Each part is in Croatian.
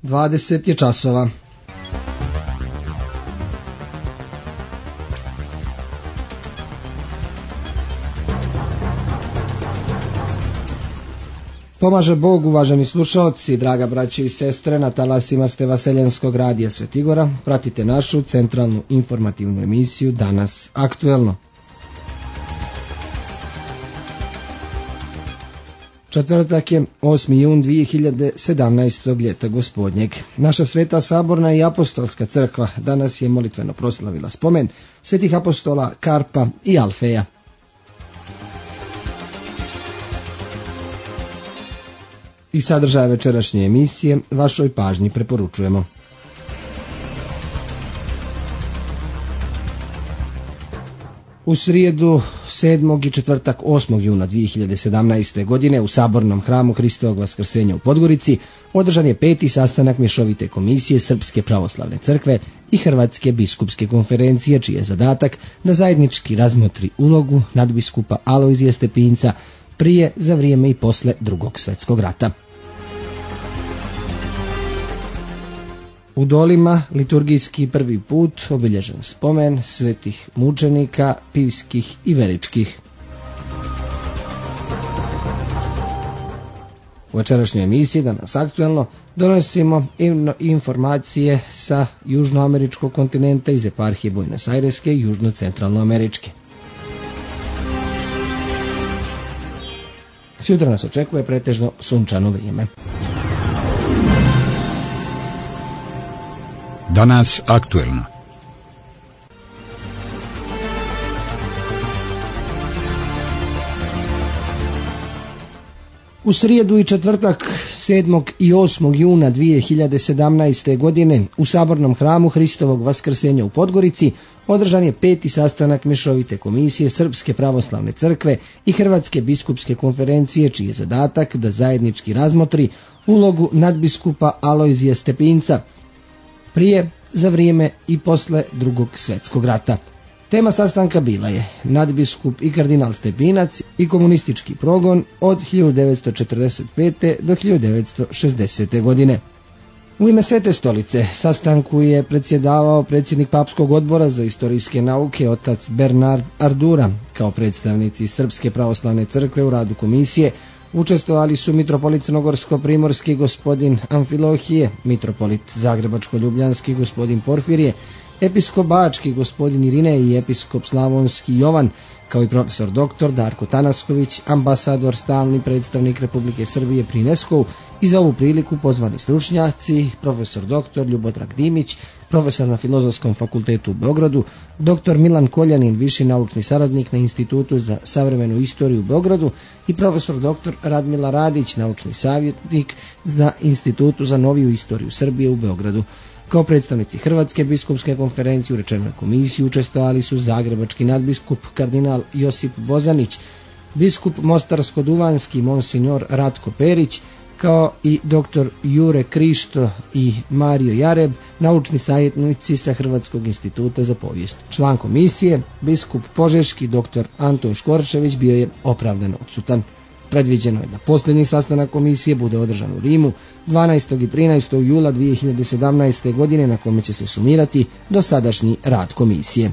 20 je časova. Pomaže Bog, uvaženi slušaoci, draga braće i sestre, na talasima ste Vaseljenskog radija Svetigora. Pratite našu centralnu informativnu emisiju Danas aktuelno. Četvrtak je 8. jun 2017. ljeta gospodnjeg. Naša Sveta Saborna i Apostolska crkva danas je molitveno proslavila spomen svetih apostola Karpa i Alfeja. I sadržaje večerašnje emisije vašoj pažnji preporučujemo. U srijedu 7. i četvrtak 8. juna 2017. godine u Sabornom hramu Hristovog Vaskrsenja u Podgorici održan je 5. sastanak Mješovite komisije Srpske pravoslavne crkve i Hrvatske biskupske konferencije, čiji je zadatak da zajednički razmotri ulogu nadbiskupa Alojzija Stepinca prije, za vrijeme i posle Drugog svjetskog rata. U Dolima liturgijski prvi put obilježen spomen svetih mučenika, pivskih i veričkih. U večerašnjoj emisiji Danas aktuelno donosimo informacije sa južnoameričkog kontinenta iz eparhije Buenos Aireske i južno-centralnoameričke. Sutra nas očekuje pretežno sunčano vrijeme. Danas aktuelno. U srijedu i četvrtak 7. i 8. juna 2017. godine u Sabornom hramu Hristovog Vaskrsenja u Podgorici održan je 5. sastanak Mješovite komisije Srpske pravoslavne crkve i Hrvatske biskupske konferencije, čiji je zadatak da zajednički razmotri ulogu nadbiskupa Alojzija Stepinca prije, za vrijeme i posle Drugog svjetskog rata. Tema sastanka bila je nadbiskup i kardinal Stepinac i komunistički progon od 1945. do 1960. godine. U ime Svete stolice sastanku je predsjedavao predsjednik Papskog odbora za istorijske nauke otac Bernard Ardura. Kao predstavnici Srpske pravoslavne crkve u radu komisije učestvovali su mitropolit Crnogorsko-primorski gospodin Amfilohije, mitropolit Zagrebačko-ljubljanski gospodin Porfirije, episkop Bački gospodin Irinej i episkop Slavonski Jovan, kao i profesor dr. Darko Tanasković, ambasador stalni predstavnik Republike Srbije pri UNESCO-u, i za ovu priliku pozvani stručnjaci, profesor dr. Ljubodrag Dimić, profesor na Filozofskom fakultetu u Beogradu, dr. Milan Koljanin, viši naučni saradnik na Institutu za savremenu istoriju u Beogradu, i profesor dr. Radmila Radić, naučni savjetnik na Institutu za noviju istoriju Srbije u Beogradu. Kao predstavnici Hrvatske biskupske konferencije u rečenoj komisiji učestvovali su zagrebački nadbiskup kardinal Josip Bozanić, biskup Mostarsko-duvanski monsignor Ratko Perić, kao i dr. Jure Krišto i Mario Jareb, naučni savjetnici sa Hrvatskog instituta za povijest. Član komisije, biskup Požeški dr. Anton Škorčević, bio je opravdano odsutan. Predviđeno je da posljednji sastanak komisije bude održan u Rimu 12. i 13. jula 2017. godine, na kome će se sumirati dosadašnji rad komisije.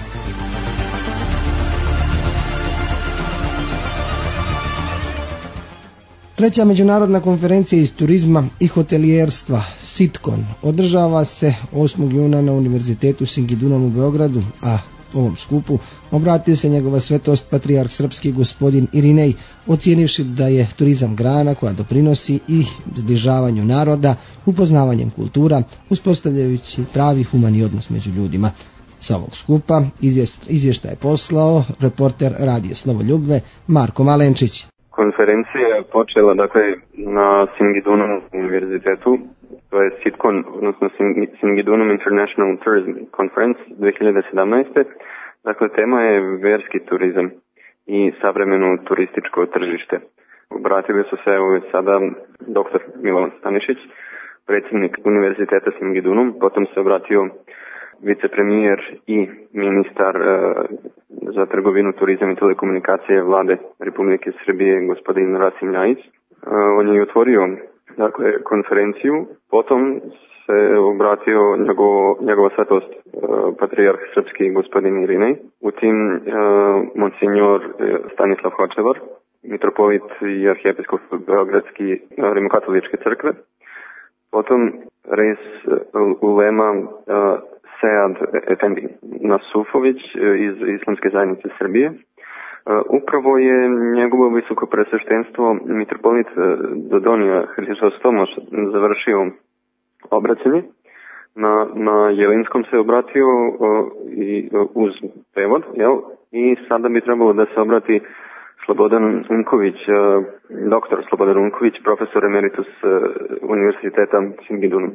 Treća međunarodna konferencija iz turizma i hotelijerstva Sitkon održava se 8. juna na Univerzitetu Singidunom u Beogradu, a ovom skupu obratio se njegova svetost patrijarh srpski gospodin Irinej, ocijenivši da je turizam grana koja doprinosi i zbližavanju naroda, upoznavanjem kultura, uspostavljajući pravi humani odnos među ljudima. Sa ovog skupa izvještaj je poslao reporter radija Slovoljubve Marko Malenčić. Konferencija je počela na Singidunum univerzitetu, to je Sitkon, odnosno Singidunum International Tourism Conference 2017. Dakle, tema je verski turizam i savremeno turističko tržište. Obratili su se sada dr. Milovan Stanišić, predsjednik univerziteta Singidunum, potom se obratio vicepremijer i ministar za trgovinu, turizam i telekomunikacije vlade Republike Srbije, gospodin Rasim Ljajić. On je otvorio dakle, konferenciju. Potom se obratio njegova svetost patrijarh srpski gospodin Irinej, u tim monsignor Stanislav Hočevar, mitropolit i arhijepiskop Beogradski rimokatoličke crkve. Potom res ulema Sead Efendi Nasufović iz Islamske zajednice Srbije. Upravo je njegovo visoko presveštenstvo mitropolit Dodonija Hristostomoš završio obraćanje. Na jelinskom se obratio i uz prevod, i sada bi trebalo da se obrati Slobodan Unković, doktor Slobodan Unković, profesor emeritus Univerziteta Singidunum.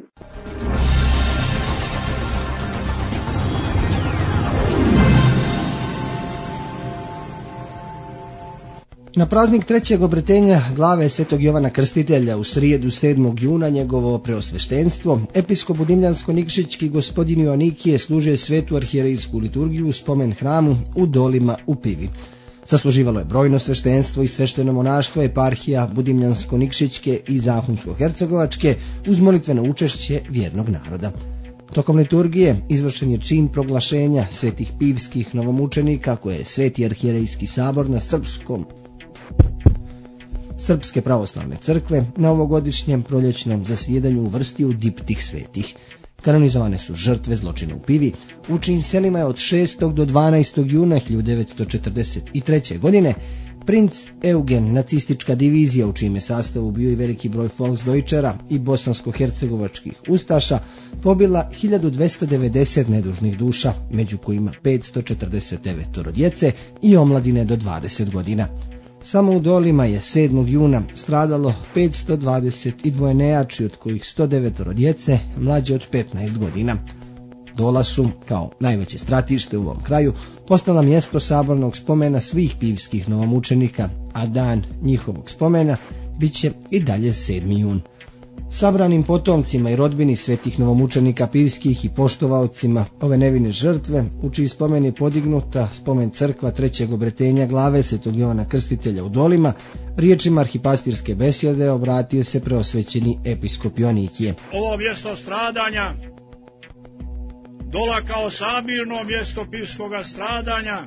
Na praznik trećeg obretenja glave svetog Jovana Krstitelja u srijedu 7. juna njegovo preosveštenstvo, episkop Budimljansko-Nikšićki gospodin Joanikije služio svetu arhijerejsku liturgiju u spomen hramu u Dolima u Pivi. Sasluživalo je brojno sveštenstvo i svešteno monaštvo eparhija Budimljansko-Nikšićke i Zahumsko-Hercegovačke uz molitveno učešće vjernog naroda. Tokom liturgije izvršen je čin proglašenja svetih pivskih novomučenika koje je Sveti arhijerejski sabor na Srpske pravoslavne crkve na ovogodišnjem proljećnom zasjedanju uvrstio u diptih svetih. Kanonizovane su žrtve zločina u Pivi, u čijim selima je od 6. do 12. juna 1943. godine princ Eugen, nacistička divizija u čijem je sastavu bio i veliki broj Volksdeutschera i bosansko-hercegovačkih ustaša, pobila 1290 nedužnih duša, među kojima 549 djece i omladine do 20 godina. Samo u Dolima je 7. juna stradalo 522 nejači, od kojih 109 djece mlađe od 15 godina. Dola su, kao najveće stratište u ovom kraju, postala mjesto sabornog spomena svih pivskih novomučenika, a dan njihovog spomena bit će i dalje 7. jun. Sabranim potomcima i rodbini svetih novomučenika pivskih i poštovaocima ove nevine žrtve, u čiji spomen je podignuta spomen crkva trećeg obretenja glave svetog Jovana Krstitelja u Dolima, riječima arhipastirske besjede obratio se preosvećeni episkop Joanikije. Ovo mjesto stradanja, Dola kao sabirno mjesto pivskoga stradanja,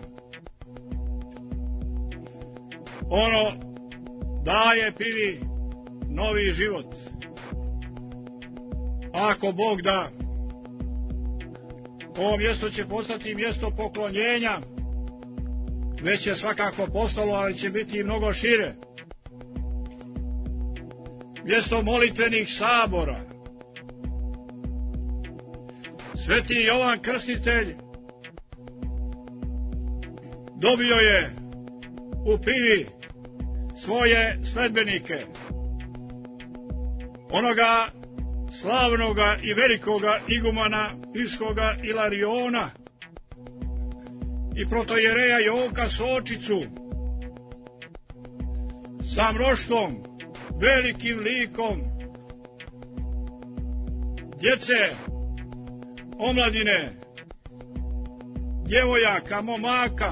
ono daje Pivi novi život. Ako Bog da, ovo mjesto će postati mjesto poklonjenja, već je svakako postalo, ali će biti i mnogo šire. Mjesto molitvenih sabora. Sveti Jovan Krstitelj dobio je u Pivi svoje sledbenike, onoga slavnoga i velikoga igumana pivskoga Ilariona i protojereja Jonka Sočicu sa mnoštvom, velikim likom djece, omladine, djevojaka, momaka,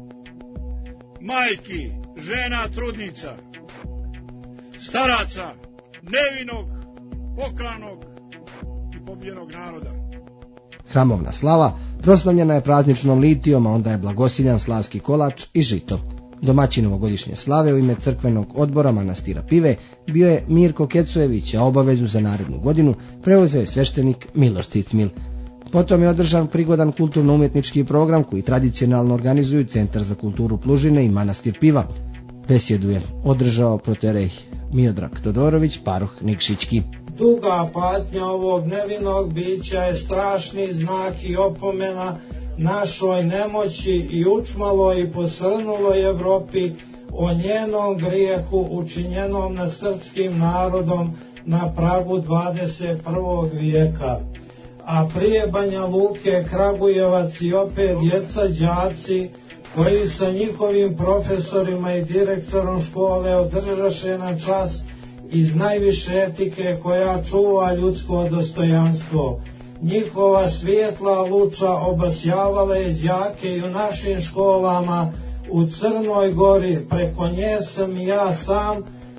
majki, žena, trudnica, staraca, nevinog, pokranog i pobijenog naroda. Hramovna slava proslavljena je prazničnom litijom, a onda je blagosiljan slavski kolač i žito. Domaćin novogodišnje slave u ime crkvenog odbora manastira Pive bio je Mirko Kecojević, a obavezu za narednu godinu preuzeo je sveštenik Miloš Cicmil. Potom je održan prigodan kulturno-umjetnički program koji tradicionalno organizuju Centar za kulturu Plužine i manastir Piva. Besjedu je održao proterej Miodrag Todorović, paroh Nikšićki. Duga patnja ovog nevinog bića je strašni znak i opomena našoj nemoći i učmaloj i posrnuloj Evropi o njenom grijehu učinjenom nad srpskim narodom na pragu 21. vijeka. A prije Banja Luke, Kragujevac i opet djeca đaci koji sa njihovim profesorima i direktorom škole održaše na čas iz najviše etike koja čuva ljudsko dostojanstvo. Njihova svijetla luča obasjavala je đake i u našim školama u Crnoj Gori, preko nje sam i ja sam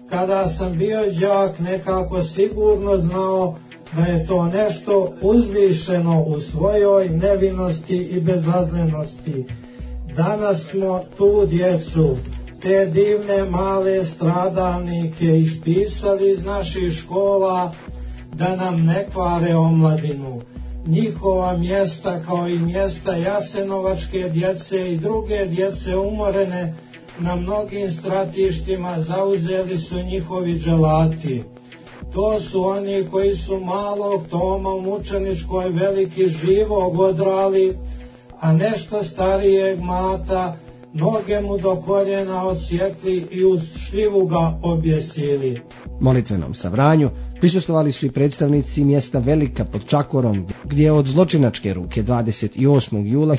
kada sam bio đak, nekako sigurno znao da je to nešto uzvišeno u svojoj nevinosti i bezazlenosti. Danas smo tu djecu, te divne male stradalnike ispisali iz naših škola da nam ne kvare omladinu. Njihova mjesta, kao i mjesta jasenovačke djece i druge djece umorene na mnogim stratištima, zauzeli su njihovi dželati. To su oni koji su malog Toma u mučeničkoj veliki živog odrali, a nešto starijeg Mata noge mu do koljena odsjekli i uz šljivu ga objesili. Molitvenom sabranju prisustvovali su i predstavnici mjesta Velika pod Čakorom, gdje je od zločinačke ruke 28. jula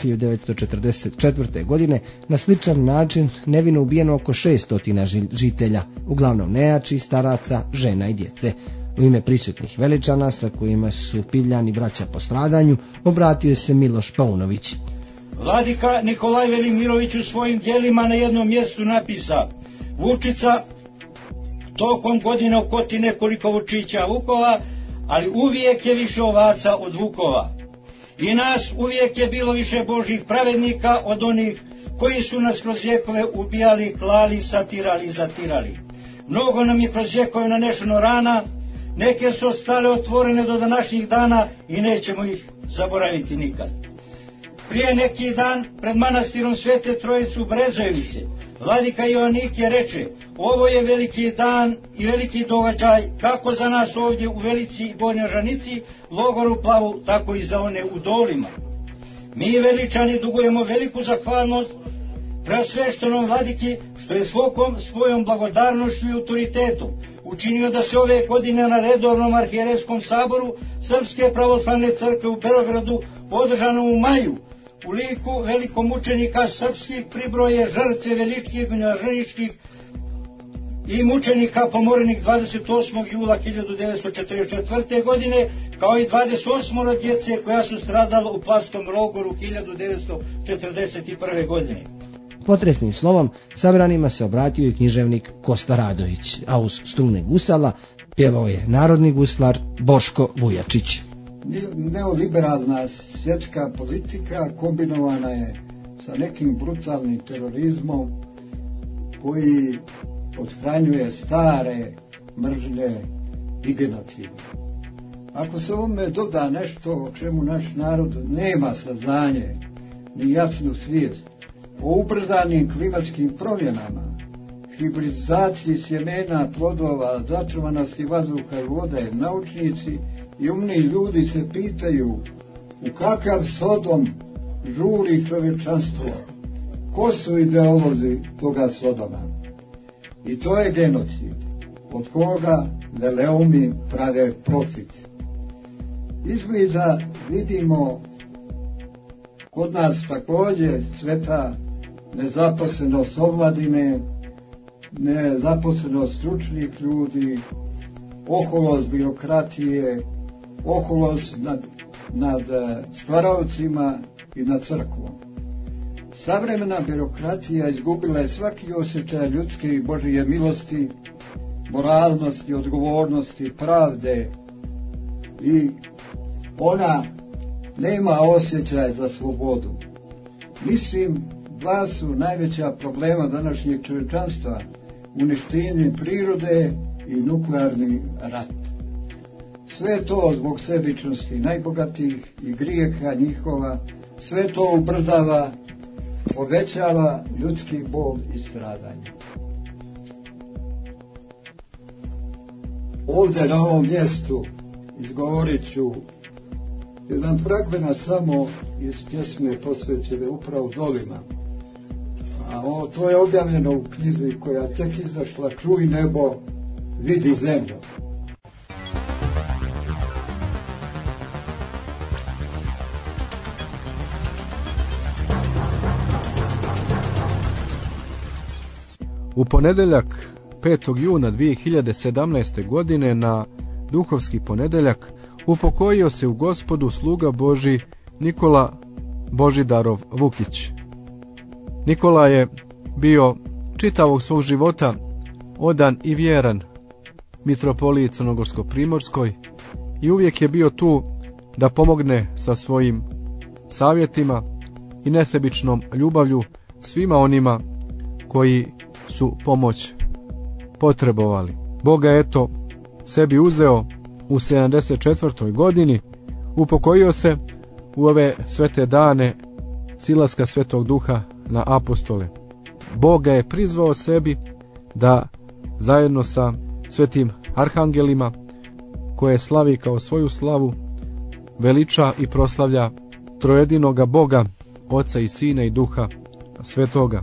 1944. godine na sličan način nevino ubijeno oko 600 žitelja, uglavnom nejači, staraca, žena i djece. U ime prisutnih veličana, sa kojima su Pivljani braća po stradanju, obratio se Miloš Paunović. Vladika Nikolaj Velimirović u svojim djelima na jednom mjestu napisa: Vučica tokom godina ukoti nekoliko vučića vukova, ali uvijek je više ovaca od vukova. I nas uvijek je bilo više Božih pravednika od onih koji su nas kroz vjekove ubijali, klali, satirali i zatirali. Mnogo nam je kroz vjekove nanešeno rana, neke su ostale otvorene do današnjih dana i nećemo ih zaboraviti nikad. Prije neki dan pred manastirom Svete Trojice u Brezojevici vladika Joannikije reče: ovo je veliki dan i veliki događaj kako za nas ovdje u Velici i Gornjoj Žanici, logoru Plavu, tako i za one u Dolima. Mi veličani dugujemo veliku zahvalnost preosveštenom vladiki što je svojom blagodarnošću i autoritetom učinio da se ove godine na redovnom arhijerejskom saboru Srpske pravoslavne crkve u Beogradu, održano u maju, u liku velikomučenika srpskih pribroje žrtve veličkih, gnjažničkih i mučenika pomorenih 28. jula 1944. godine, kao i 28 djece koja su stradala u Plavskom logoru 1941. godine. Potresnim slovom sabranima se obratio i književnik Kosta Radović, a uz strune gusala pjevao je narodni guslar Boško Vujačić. Neoliberalna svjetska politika kombinovana je sa nekim brutalnim terorizmom koji othranjuje stare mržnje i genocide. Ako se ovome doda nešto o čemu naš narod nema saznanje ni jasnu svijest, o ubrzanim klimatskim promjenama, hibridizaciji sjemena, plodova, začuvanosti vazduha i vode, naučnici i umni ljudi se pitaju u kakav Sodom žuri čovječanstvo, ko su ideolozi toga Sodoma. I to je genocid, od koga veleumi prave profit. Izgleda vidimo kod nas također cveta nezaposlenost omladine, nezaposlenost stručnih ljudi, oholost birokratije, oholost nad stvaravcima i nad crkvom. Savremena birokratija izgubila je svaki osjećaj ljudske i Božije milosti, moralnosti, odgovornosti, pravde i ona nema osjećaj za slobodu. Mislim, dva su najveća problema današnjeg čovječanstva: uništenje prirode i nuklearni rat. Sve to zbog sebičnosti najbogatijih i grijeha njihova, sve to ubrzava, povećava ljudski bol i stradanje. Ovdje na ovom mjestu izgovorit ću jedan fragment samo iz pjesme posvećene upravo Dolima. A to je objavljeno u knjizi koja tek izašla, Čuj nebo, vidi zemlju. U ponedjeljak 5. juna 2017. godine na duhovski ponedjeljak upokojio se u Gospodu sluga Božji Nikola Božidarov Vukić. Nikola je bio čitavog svog života odan i vjeran mitropoliji Crnogorsko-primorskoj i uvijek je bio tu da pomogne sa svojim savjetima i nesebičnom ljubavlju svima onima koji su pomoć potrebovali. Bog ga eto sebi uzeo u 74. godini, upokojio se u ove svete dane silaska Svetog Duha na apostole. Bog ga je prizvao sebi da zajedno sa svetim arhangelima, koje slavi kao svoju slavu, veliča i proslavlja trojedinoga Boga, Oca i Sina i Duha Svetoga.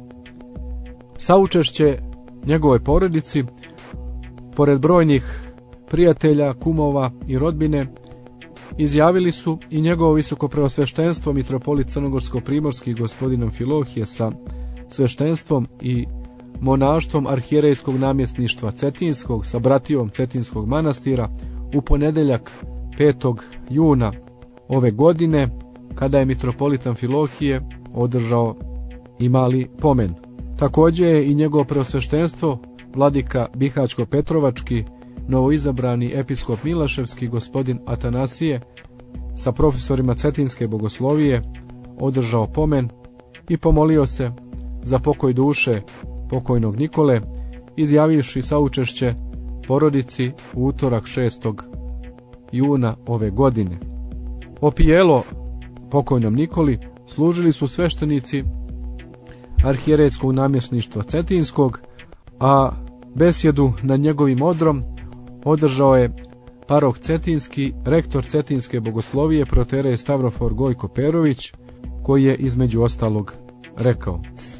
Saučešće njegovoj porodici, pored brojnih prijatelja, kumova i rodbine, izjavili su i njegovo visokopreosveštenstvo mitropolit Crnogorsko-primorski gospodin Amfilohije sa sveštenstvom i monaštvom arhijerejskog namjesništva Cetinskog sa bratijom Cetinskog manastira u ponedeljak 5. juna ove godine, kada je mitropolit Amfilohije održao i mali pomen. Također je i njegovo preosveštenstvo vladika Bihačko-Petrovački novoizabrani episkop Milaševski gospodin Atanasije sa profesorima Cetinske bogoslovije održao pomen i pomolio se za pokoj duše pokojnog Nikole, izjavivši saučešće porodici u utorak 6. juna ove godine. Opijelo pokojnom Nikoli služili su sveštenici arhijerejskog namjesništva Cetinskog, a besjedu nad njegovim odrom održao je paroh Cetinski, rektor Cetinske bogoslovije proterej Stavrofor Gojko Perović, koji je između ostalog rekao: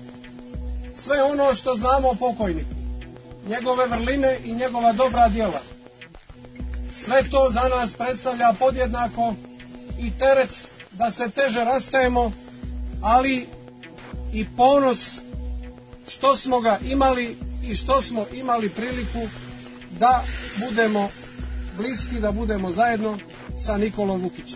sve ono što znamo o pokojniku, njegove vrline i njegova dobra djela, sve to za nas predstavlja podjednako i teret da se teže rastajemo, ali i ponos što smo ga imali i što smo imali priliku da budemo bliski, da budemo zajedno sa Nikolom Vukićem.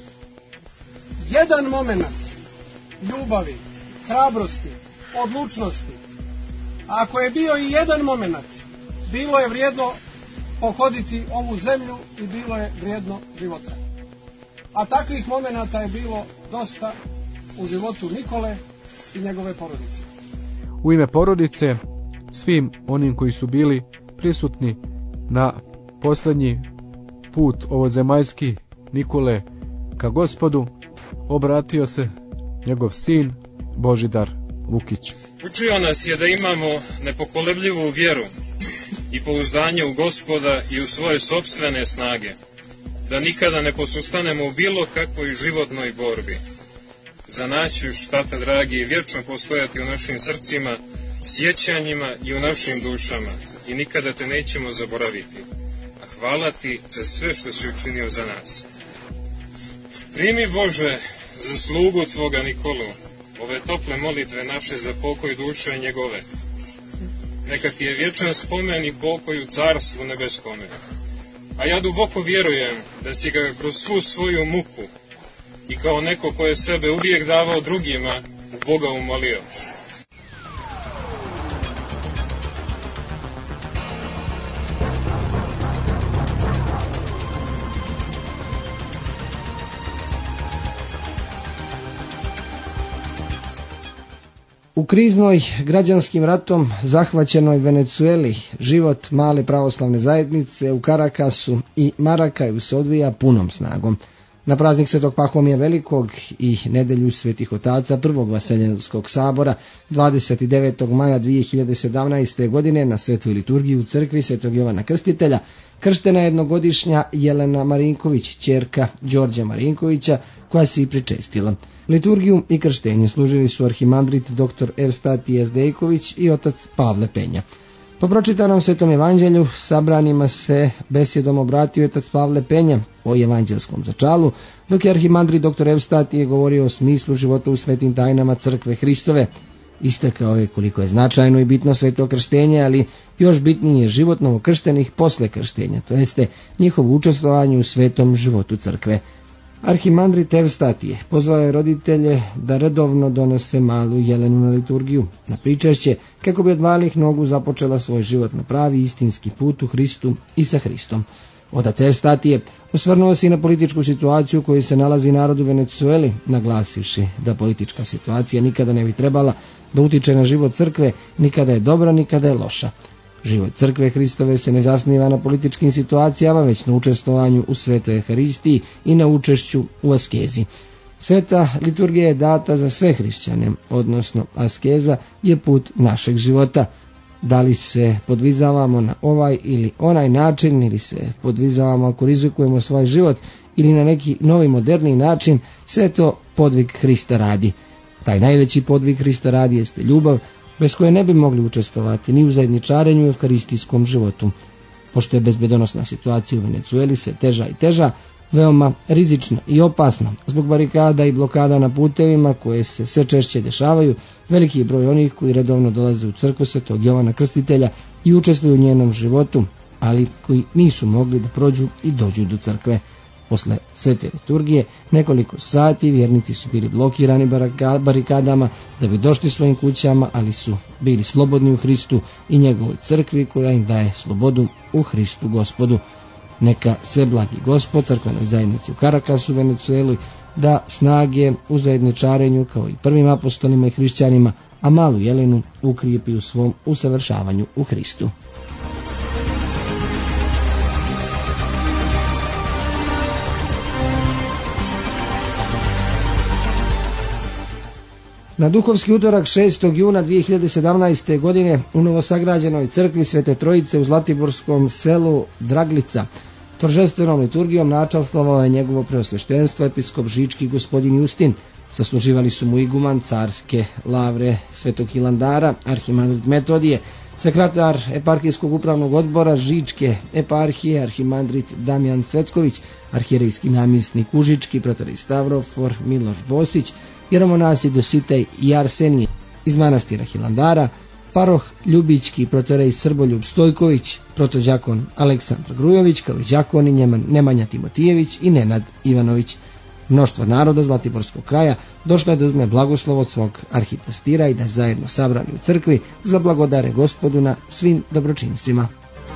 Jedan moment ljubavi, hrabrosti, odlučnosti, ako je bio i jedan moment, bilo je vrijedno pohoditi ovu zemlju i bilo je vrijedno života. A takvih momenata je bilo dosta u životu Nikole i njegove porodice. U ime porodice, svim onim koji su bili prisutni na posljednji put ovozemaljski Nikole ka Gospodu, obratio se njegov sin Božidar Vukić. Učio nas je da imamo nepokolebljivu vjeru i pouzdanje u Gospoda i u svoje sopstvene snage, da nikada ne posustanemo u bilo kakvoj životnoj borbi. Za nas ćeš, tata dragi, vječno postojati u našim srcima, sjećanjima i u našim dušama i nikada te nećemo zaboraviti. A hvala ti za sve što si učinio za nas. Primi, Bože, za slugu tvoga Nikolu, ove tople molitve naše za pokoj duše njegove. Neka ti je vječan spomen i pokoj u carstvu nebeskome. A ja duboko vjerujem da si ga kroz svu svoju muku i kao neko ko je sebe uvijek davao drugima, u Boga umolio. U kriznoj građanskim ratom zahvaćenoj Venezueli život male pravoslavne zajednice u Karakasu i Marakaju se odvija punom snagom. Na praznik Svetog Pahomija Velikog i nedelju Svetih Otaca Prvog Vaseljenskog sabora 29. maja 2017. godine na svetoj liturgiji u crkvi Svetog Jovana Krstitelja krštena je jednogodišnja Jelena Marinković, ćerka Đorđa Marinkovića, koja se i pričestila. Liturgiju i krštenje služili su arhimandrit dr. Evstatije Zdejković i otac Pavle Penja. Po pročitanom Svetom evanđelju sabranima se besjedom obratio otac Pavle Penja o evanđelskom začalu, dok je arhimandrit dr. Evstatije govorio o smislu života u svetim tajnama crkve Hristove. Istakao je koliko je značajno i bitno sveto krštenje, ali još bitnije je život novokrštenih posle krštenja, to jeste njihovo učestvovanje u svetom životu crkve. Arhimandrit Evstatije pozvao je roditelje da redovno donose malu Jelenu na liturgiju, na pričešće, kako bi od malih nogu započela svoj život na pravi istinski put u Hristu i sa Hristom. Otac Evstatije osvrnuo se i na političku situaciju u kojoj se nalazi narod u Venecueli, naglasivši da politička situacija nikada ne bi trebala da utiče na život crkve, nikada je dobra, nikada je loša. Život crkve Hristove se ne zasniva na političkim situacijama, već na učestvovanju u svetoj Euharistiji i na učešću u askezi. Sveta liturgija je data za sve hrišćane, odnosno askeza je put našeg života. Da li se podvizavamo na ovaj ili onaj način, ili se podvizavamo ako rizikujemo svoj život, ili na neki novi moderni način, sve to podvig Hrista radi. Taj najveći podvig Hrista radi jeste ljubav, bez koje ne bi mogli učestvovati ni u zajedničarenju i euharistijskom životu. Pošto je bezbedonosna situacija u Venecueli se teža i teža, veoma rizična i opasna, zbog barikada i blokada na putevima koje se sve češće dešavaju, veliki broj onih koji redovno dolaze u crkvu Svetog Jovana Krstitelja i učestvuju u njenom životu, ali koji nisu mogli da prođu i dođu do crkve. Posle svete liturgije nekoliko sati vjernici su bili blokirani barikadama da bi došli svojim kućama, ali su bili slobodni u Hristu i njegovoj crkvi koja im daje slobodu u Hristu Gospodu. Neka sve blagi Gospod crkvenoj zajednici u Karakasu, Venecueli, da snage u zajedničarenju kao i prvim apostolima i hrišćanima, a malu Jelenu ukrijepi u svom usavršavanju u Hristu. Na duhovski utorak 6. juna 2017. godine u novosagrađenoj crkvi Svete Trojice u Zlatiborskom selu Draglica торжественom liturgijom načastvovao je njegovo preosveštenstvo episkop Žički gospodin Justin. Sasluživali su mu iguman carske lavre Svetog Hilandara, arhimandrit Metodije, sekretar eparhijskog upravnog odbora Žičke eparhije, arhimandrit Damjan Cvetković, arhijerejski namjesnik Užički, protorej Stavrofor Miloš Bosić, jeromonasi Dositej i Arsenije iz manastira Hilandara, paroh Ljubički, protorej Srboljub Stojković, protođakon Aleksandar Grujović, kao i đakoni Nemanja Timotijević i Nenad Ivanović. Mnoštvo naroda Zlatiborskog kraja došlo je da uzme blagoslov od svog arhipastira i da zajedno sabrani u crkvi zablagodare Gospodu na svim dobročinstvima.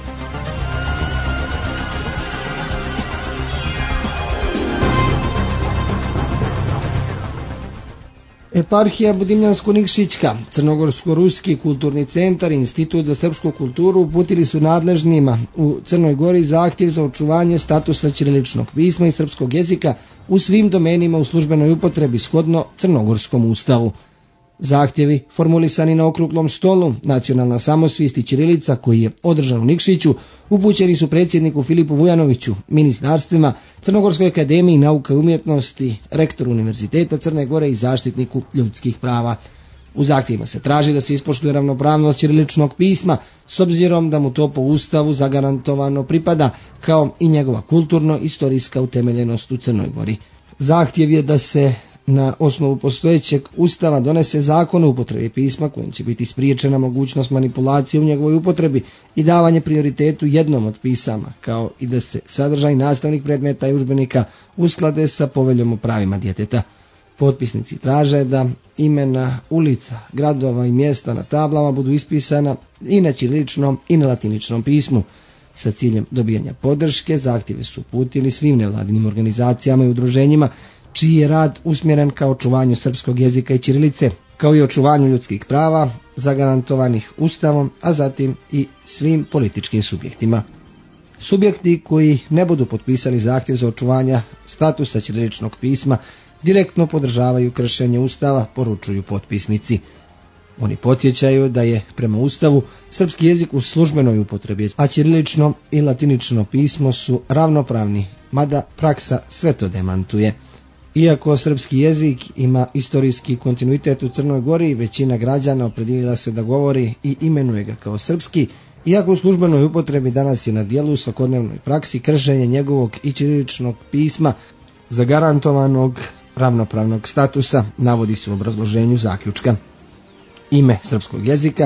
Eparhija Budimljansko-Nikšićka, Crnogorsko-Ruski kulturni centar i Institut za srpsku kulturu uputili su nadležnima u Crnoj Gori zahtjev za očuvanje statusa ćiriličnog pisma i srpskog jezika u svim domenima u službenoj upotrebi shodno Crnogorskom ustavu. Zahtjevi, formulisani na okruglom stolu Nacionalna samosvijest i ćirilica koji je održan u Nikšiću, upućeni su predsjedniku Filipu Vujanoviću, ministarstvima, Crnogorskoj akademiji nauka i umjetnosti, rektoru Univerziteta Crne Gore i zaštitniku ljudskih prava. U zahtjevima se traži da se ispoštuje ravnopravnost ćiriličnog pisma s obzirom da mu to po ustavu zagarantovano pripada, kao i njegova kulturno-istorijska utemeljenost u Crnoj Gori. Zahtjev je da se na osnovu postojećeg ustava donese zakon o upotrebi pisma kojim će biti spriječena mogućnost manipulacije u njegovoj upotrebi i davanje prioritetu jednom od pisama, kao i da se sadržaj nastavnih predmeta i udžbenika usklade sa poveljom o pravima djeteta. Potpisnici traže da imena ulica, gradova i mjesta na tablama budu ispisana i na ćiriličnom i na latiničnom pismu. Sa ciljem dobijanja podrške zahtjeve su uputili svim nevladinim organizacijama i udruženjima čiji je rad usmjeren ka očuvanju srpskog jezika i ćirilice, kao i očuvanju ljudskih prava zagarantovanih ustavom, a zatim i svim političkim subjektima. Subjekti koji ne budu potpisali zahtjev za očuvanja statusa ćiriličnog pisma direktno podržavaju kršenje ustava, poručuju potpisnici. Oni podsjećaju da je prema ustavu srpski jezik u službenoj upotrebi, a ćirilično i latinično pismo su ravnopravni, mada praksa sve to demantuje. Iako srpski jezik ima istorijski kontinuitet u Crnoj Gori, većina građana opredijelila se da govori i imenuje ga kao srpski, iako u službenoj upotrebi danas je na dijelu u svakodnevnoj praksi kršenje njegovog i ćiriličnog pisma zagarantovanog ravnopravnog statusa, navodi se u obrazloženju zaključka. Ime srpskog jezika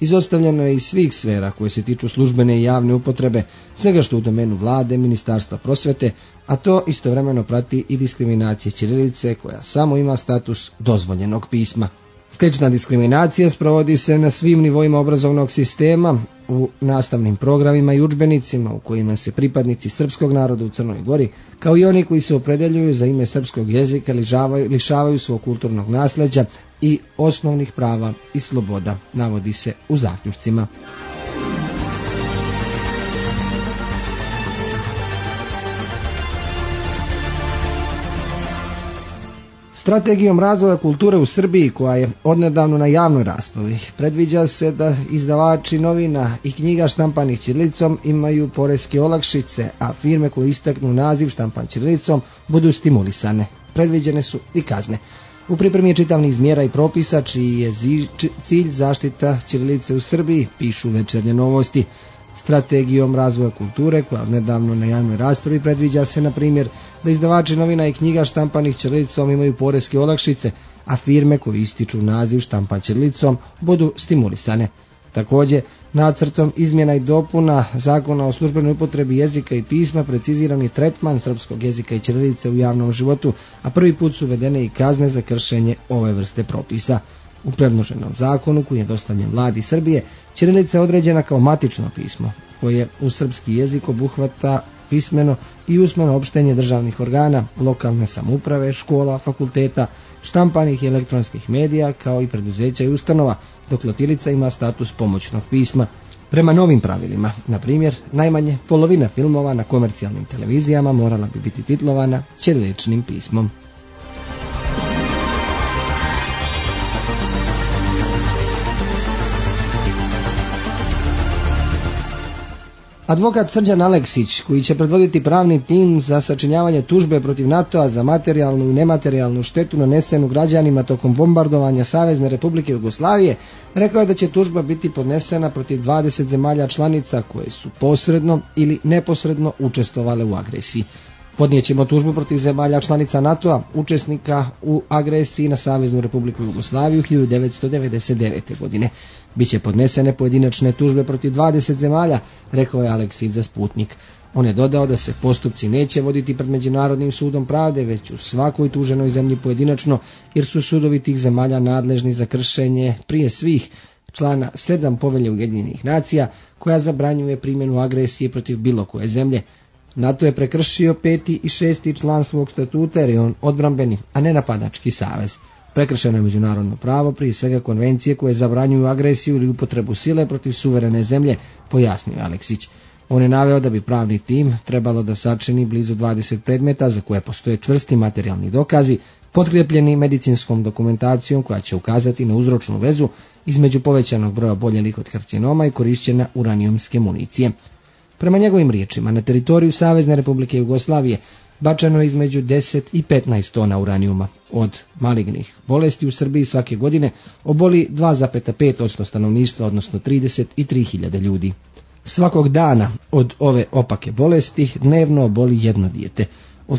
izostavljeno je iz svih sfera koje se tiču službene i javne upotrebe, svega što u domenu vlade, ministarstva prosvete, a to istovremeno prati i diskriminacije ćirilice koja samo ima status dozvoljenog pisma. Slična diskriminacija sprovodi se na svim nivoima obrazovnog sistema, u nastavnim programima i udžbenicima u kojima se pripadnici srpskog naroda u Crnoj Gori, kao i oni koji se opredeljuju za ime srpskog jezika, lišavaju svog kulturnog nasleđa i osnovnih prava i sloboda, navodi se u zaključcima. Strategijom razvoja kulture u Srbiji, koja je odnedavno na javnoj raspravi, predviđa se da izdavači novina i knjiga štampanih ćirilicom imaju poreske olakšice, a firme koje istaknu naziv štampan ćirilicom budu stimulisane. Predviđene su i kazne. U pripremi je čitav niz mjera i propisa čiji je cilj zaštita ćirilice u Srbiji, pišu Večernje novosti. Strategijom razvoja kulture, koja odnedavno na javnoj raspravi, predviđa se, na primjer, da izdavači novina i knjiga štampanih ćirilicom imaju poreske olakšice, a firme koje ističu naziv štampan ćirilicom budu stimulisane. Također, nacrtom izmjena i dopuna Zakona o službenoj upotrebi jezika i pisma preciziran je tretman srpskog jezika i ćirilice u javnom životu, a prvi put su uvedene i kazne za kršenje ove vrste propisa. U predloženom zakonu, koji je dostavljen vladi Srbije, ćirilica je određena kao matično pismo, koje u srpski jezik obuhvata pismeno i usmeno opštenje državnih organa, lokalne samouprave, škola, fakulteta, štampanih i elektronskih medija, kao i preduzeća i ustanova, dok latilica ima status pomoćnog pisma. Prema novim pravilima, na primjer, najmanje polovina filmova na komercijalnim televizijama morala bi biti titlovana ćiriličnim pismom. Advokat Srđan Aleksić, koji će predvoditi pravni tim za sačinjavanje tužbe protiv NATO-a za materijalnu i nematerijalnu štetu nanesenu građanima tokom bombardovanja Savezne Republike Jugoslavije, rekao je da će tužba biti podnesena protiv 20 zemalja članica koje su posredno ili neposredno učestvovale u agresiji. Podnijećemo tužbu protiv zemalja članica NATO-a, učesnika u agresiji na Saveznu Republiku Jugoslaviju 1999. godine. Biće podnesene pojedinačne tužbe protiv 20 zemalja, rekao je Aleksić za Sputnik. On je dodao da se postupci neće voditi pred Međunarodnim sudom pravde, već u svakoj tuženoj zemlji pojedinačno, jer su sudovi tih zemalja nadležni za kršenje prije svih člana 7 Povelje Ujedinjenih nacija, koja zabranjuje primjenu agresije protiv bilo koje zemlje. NATO je prekršio 5. i 6. član svog statuta jer je on odbrambeni, a ne napadački savez. Prekršeno je međunarodno pravo, prije svega konvencije koje zabranjuju agresiju ili upotrebu sile protiv suverene zemlje, pojasnio je Aleksić. On je naveo da bi pravni tim trebalo da sačini blizu 20 predmeta za koje postoje čvrsti materijalni dokazi, potkrijepljeni medicinskom dokumentacijom koja će ukazati na uzročnu vezu između povećanog broja oboljelih od karcinoma i korišćenja uranijumske municije. Prema njegovim riječima, na teritoriju Savezne Republike Jugoslavije bačeno je između 10 i 15 tona uranijuma. Od malignih bolesti u Srbiji svake godine oboli 2,5% stanovništva, odnosno 33.000 ljudi. Svakog dana od ove opake bolesti dnevno oboli jedno dijete. Od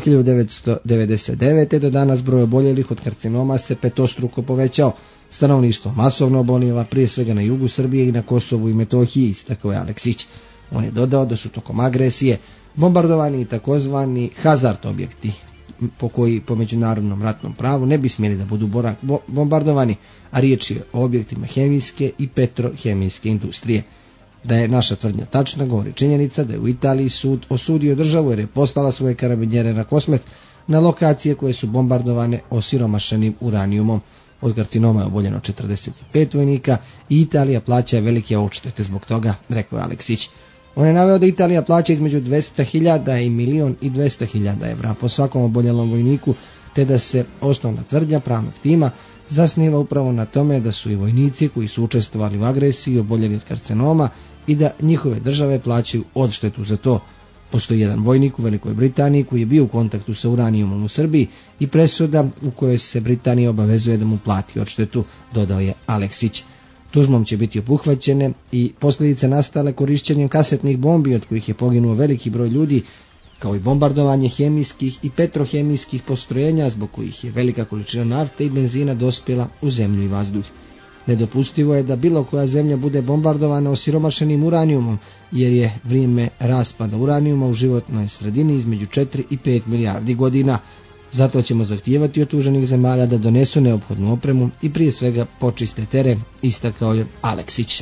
1999. do danas broj oboljelih od karcinoma se petostruko povećao. Stanovništvo masovno obolijeva, prije svega na jugu Srbije i na Kosovu i Metohiji, istakao je Aleksić. On je dodao da su tokom agresije bombardovani i takozvani hazard objekti, po koji po međunarodnom ratnom pravu ne bi smjeli da budu bombardovani, a riječ je o objektima hemijske i petrohemijske industrije. Da je naša tvrdnja tačna, govori činjenica da je u Italiji sud osudio državu jer je poslala svoje karabinjere na Kosmet na lokacije koje su bombardovane osiromašenim uranijumom. Od karcinoma je oboljeno 45 vojnika i Italija plaća velike odštete zbog toga, rekao je Aleksić. On je naveo da Italija plaća između 200.000 i 1.200.000 evra po svakom oboljelom vojniku, te da se osnovna tvrdnja pravnog tima zasniva upravo na tome da su i vojnici koji su učestvovali u agresiji oboljeli od karcinoma i da njihove države plaćaju odštetu za to. Postoji jedan vojnik u Velikoj Britaniji koji je bio u kontaktu sa uranijumom u Srbiji i presuda u kojoj se Britanija obavezuje da mu plati odštetu, dodao je Aleksić. Tužbom će biti obuhvaćene i posljedice nastale korišćenjem kasetnih bombi od kojih je poginuo veliki broj ljudi, kao i bombardovanje hemijskih i petrohemijskih postrojenja zbog kojih je velika količina nafte i benzina dospjela u zemlju i vazduh. Nedopustivo je da bilo koja zemlja bude bombardovana osiromašenim uranijumom, jer je vrijeme raspada uranijuma u životnoj sredini između 4 i 5 milijardi godina. Zato ćemo zahtijevati od tuženih zemalja da donesu neophodnu opremu i prije svega počiste teren, istakao je Aleksić.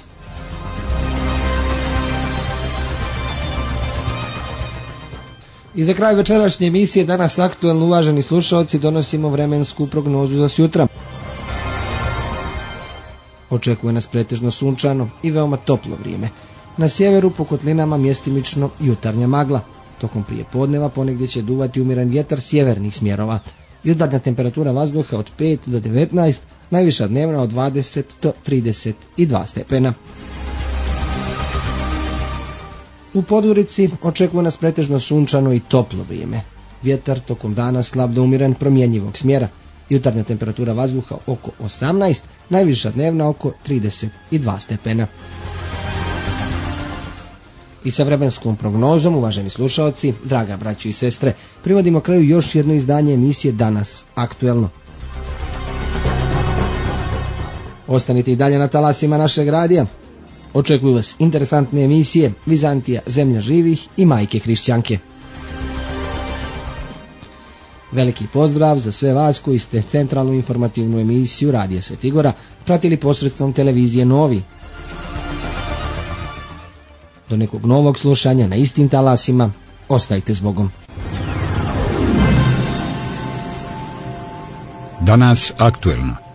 I za kraj večerašnje emisije Danas aktuelno, uvaženi slušalci, donosimo vremensku prognozu za sutra. Očekuje nas pretežno sunčano i veoma toplo vrijeme. Na sjeveru po kotlinama mjestimično jutarnja magla. Tokom prije podneva ponegdje će duvati umiran vjetar sjevernih smjerova. Jutarnja temperatura vazduha od 5 do 19, najviša dnevna od 20 do 32 stepena. U Podgorici očekuje nas pretežno sunčano i toplo vrijeme. Vjetar tokom dana slab do umiran promjenjivog smjera. Jutarnja temperatura vazduha oko 18, najviša dnevna oko 32 stepena. I sa vremenskom prognozom, uvaženi slušaoci, draga braćo i sestre, privodimo kraju još jedno izdanje emisije Danas aktuelno. Ostanite i dalje na talasima našeg radija. Očekuju vas interesantne emisije Vizantija, zemlja živih i majke hrišćanke. Veliki pozdrav za sve vas koji ste centralnu informativnu emisiju Radija Svetigora pratili posredstvom televizije Novi. Do nekog novog slušanja na istim talasima, ostajte s Bogom. Danas aktuelno.